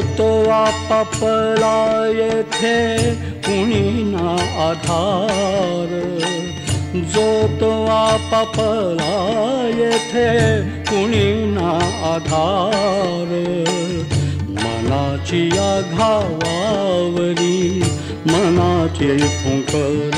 तो आपापला येथे कुणी ना आधार, जो तो आपापला येथे कुणी ना आधार. मनाची या घावावरी मनाचे फुंकर,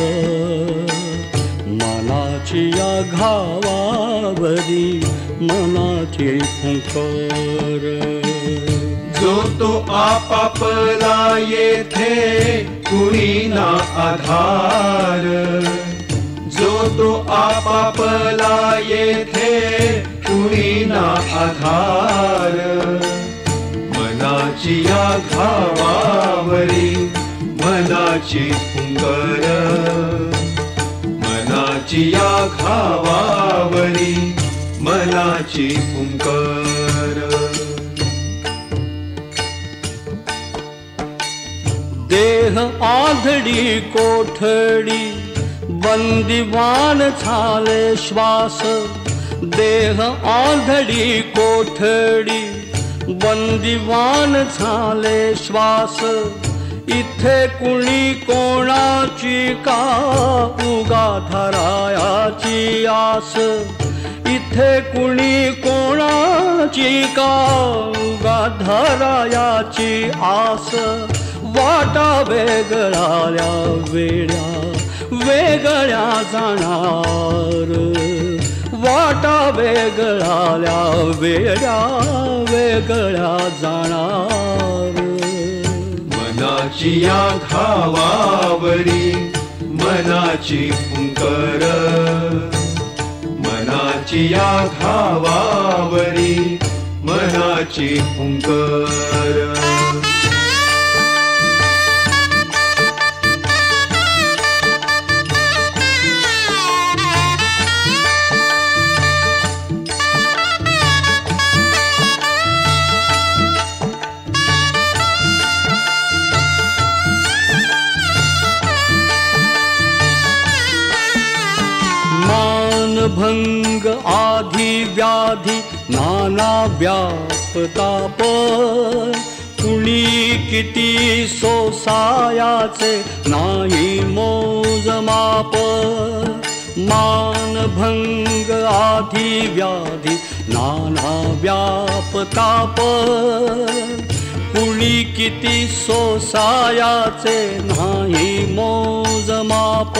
मनाची या घावावरी मनाचे फुंकर. जो तो आपापला येथे कुणी ना आधार, जो तो आपापला येथे कुणी ना आधार. मनाची या घावावरी मनाची फुंकर, मनाची या घावावरी मनाची फुंकर. देह आधडी कोठडी बंदिवान झाले श्वास, देह आधडी कोठडी बंदिवान झाले श्वास. इथे कुणी कोणाची का उगा धरायाची आस, इथे कुणी कोणाची का उगा धरायाची आस. वाटा वेगळ्या वेड्या वेगळ्या जाणार, वाटा वेगळ्या वेड्या वेगळ्या जाणार. मनाची या घावावरी मनाची फुंकर, मनाची या घावावरी मनाची फुंकर. भंग आधी व्याधी नाना व्यापताप, कुणी किती सोसायाचे नाही मोजमाप. मानभंग आधी व्याधी नाना व्यापताप, कुणी किती सोसायाचे नाही मोजमाप.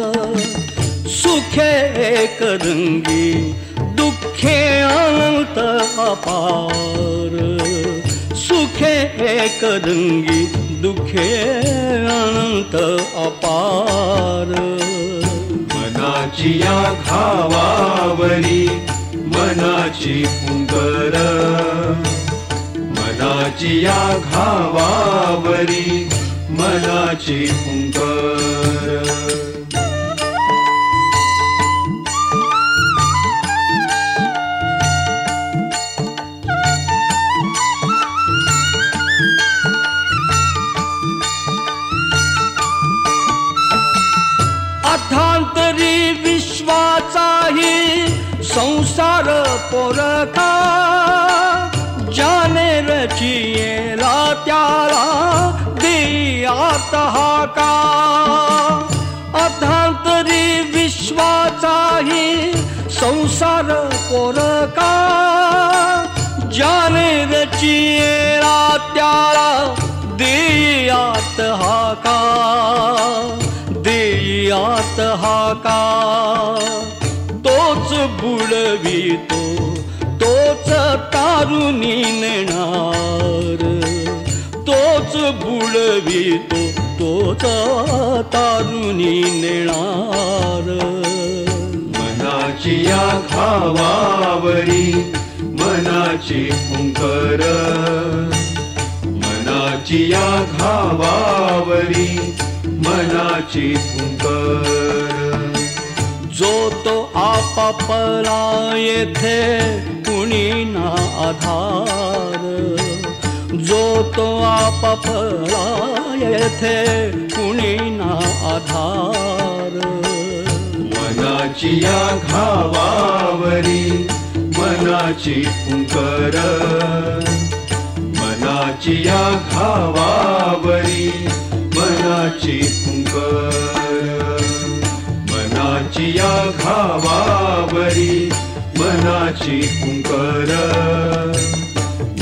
सुखे एकरंगी दुःखे अनंत अपार, सुखे एकरंगी दुःखे अनंत अपार. मनाची या घावावरी मनाची फुंकर, मनाची या घावावरी मनाची फुंकर. अथांतरी विश्वाचाही संसार पोरका, ज्याने रचियेला त्याला देयात हाका. अथांतरी विश्वाचाही संसार पोरका, ज्याने रचियेला त्याला देयात हाका, देयात हाका. तोच बुडवितो तोच तारुणी नेणार, तोच बुडवितो तोच तारुणी नेणार. मनाची या घावावरी मनाची फुंकर, मनाची या घावावरी मनाची फुंकर. जो तो आपापला येथे कुणी ना आधार, जो तो आपापला येथे कुणी ना आधार. मनाची या घावावरी मनाची फुंकर, मनाची मनाची या घावावरी मनाची फुंकर मनाची या घावावरी मनाची फुंकर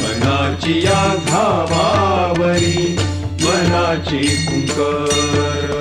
मनाची या घावावरी मनाची फुंकर